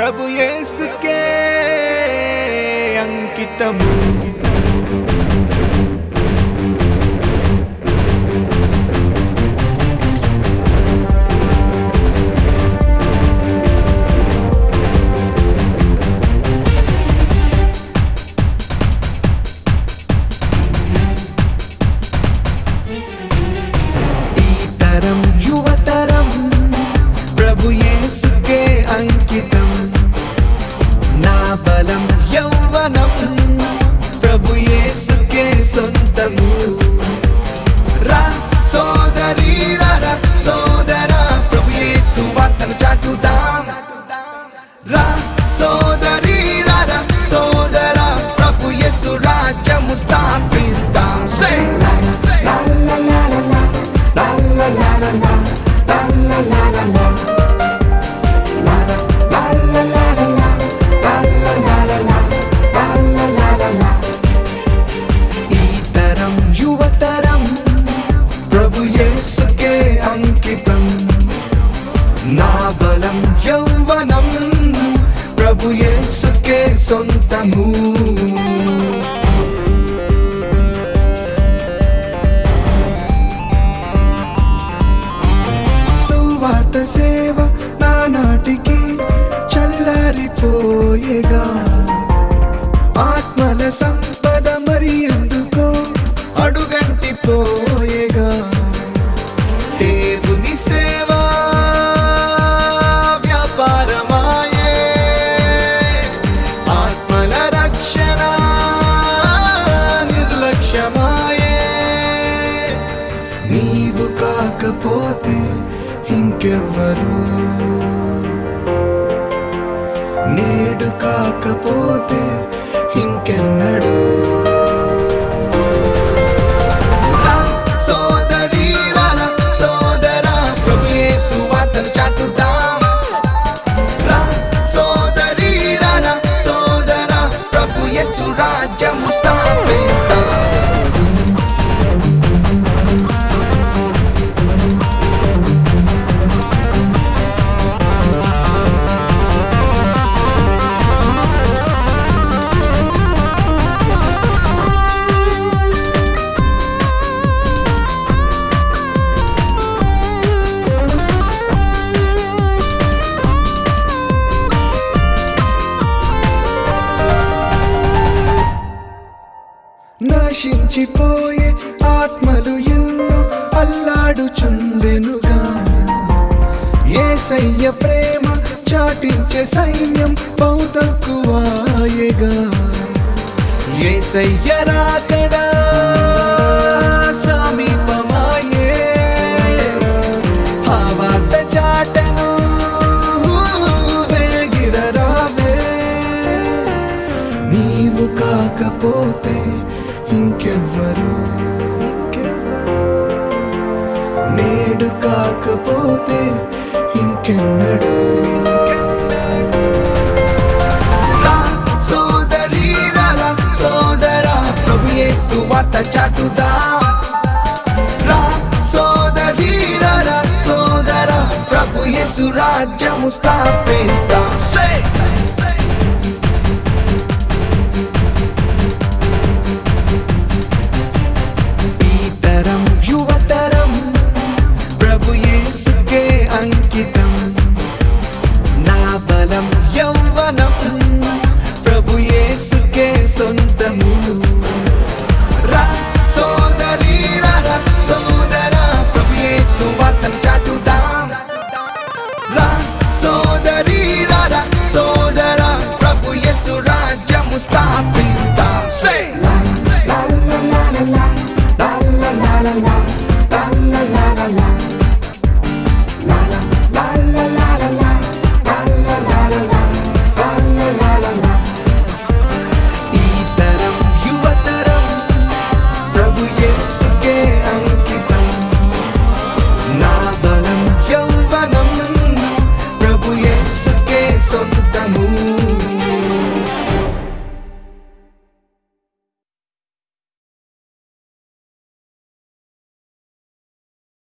ప్రభు యేసుకే అంకితము యువతరం ప్రభు యేసుకే అంకితం నా బలం యౌవనం ప్రభు యేసుకే సొంతము రా సోదరీ రా సోదరా ప్రభు యేసు వార్తను చాటుదాం రా సోదరీ రా సోదరా ప్రభు యేసు రాజ్యము స్థాపిద్దాం యువతరం ప్రభు యేసుకే అంకితం నా బలం యౌవనం ప్రభు యేసుకే సొంతము సువార్త సేవ నానాటికి చల్లారిపోయేగా ఆత్మల సంపద మరి ఎందుకో అడుగంటిపోయేగా దేవుని సేవ వ్యాపారమాయే ఆత్మల రక్షణ నిర్లక్ష్యమాయే నీవు కాకపోతే ఇంకెవ్వరు నేడు కాకపోతే ఇంకెన్నడు సోదరీ సోదరా ప్రభు యేసు వార్తను చాటుదాం రా సోదరీ సోదరా ప్రభు యేసు రాజ్యము స్థాపిద్దాం నశించిపోయే ఆత్మలు ఎన్నో అల్లాడుచుండెనుగా యేసయ్య ప్రేమ చాటించే సైన్యం బహుతక్కువాయెగా యేసయ్య రాకడా సమీపమాయే ఆ వార్త చాటను వేగిరరావే నీవు కాకపోతే ఇంకెవ్వరు నేడు కాకపోతే ఇంకెన్నడు సోదరీ సోదరా ప్రభు యేసు వార్త చాటుదాం రా సోదరీ సోదరా ప్రభు యేసు రాజ్యము స్థాపిద్దాం